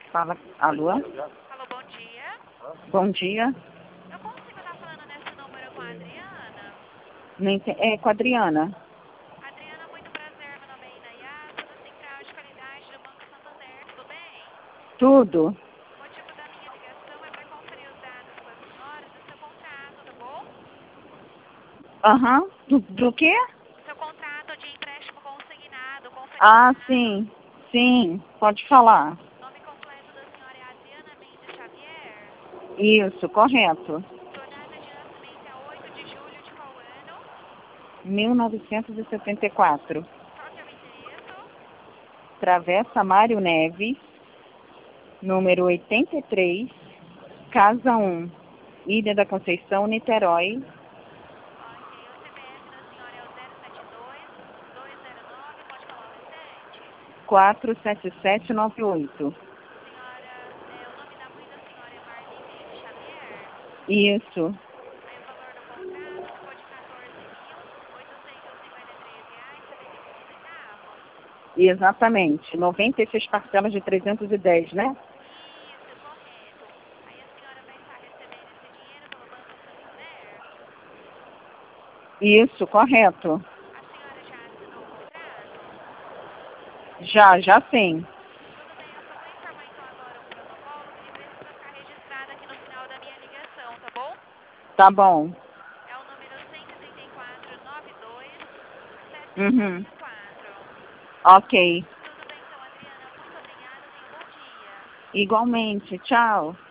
Fala, alô? Alô, bom dia. Bom dia. Eu consigo estar falando nesse número com a Adriana? É com a Adriana. Adriana, muito prazer. Meu nome é Inayá, sou da Central de Qualidade do Banco Santander. Tudo bem? Tudo? O motivo da minha ligação é para conferir os dados com a senhora do seu contrato, tá bom? Aham. Do quê? O seu contrato de empréstimo consignado, Ah, conferenciado. sim. Sim, pode falar. Nome completo da senhora é Adriana Mendes Xavier. Isso, correto. Sua data de nascimento é 8 de julho de qual ano? 1974. Qual que é o endereço? Travessa Mário Neves, número 83, Casa 1, Ilha da Conceição, Niterói, Ok, o CPF da senhora é o 072-209, pode falar o restante? 47798. Senhora, o nome da mãe da senhora é Marli Mendes Xavier. Isso, Aí o valor do contrato ficou de R$ 14.853,75. exatamente. 96 parcelas de 310, né? Isso, correto. Aí a senhora vai estar recebendo esse dinheiro pelo Banco Santander? Isso, correto. A senhora já assinou o contrato? Já sim. Tudo bem, eu só vou informar então agora um protocolo que ele precisa ficar registrado aqui no final da minha ligação, tá bom? Tá bom. É o número 13492 Uhum. 7664. Ok. Tudo bem então, Adriana. Muito obrigada. Tenha um bom dia. Igualmente. Tchau.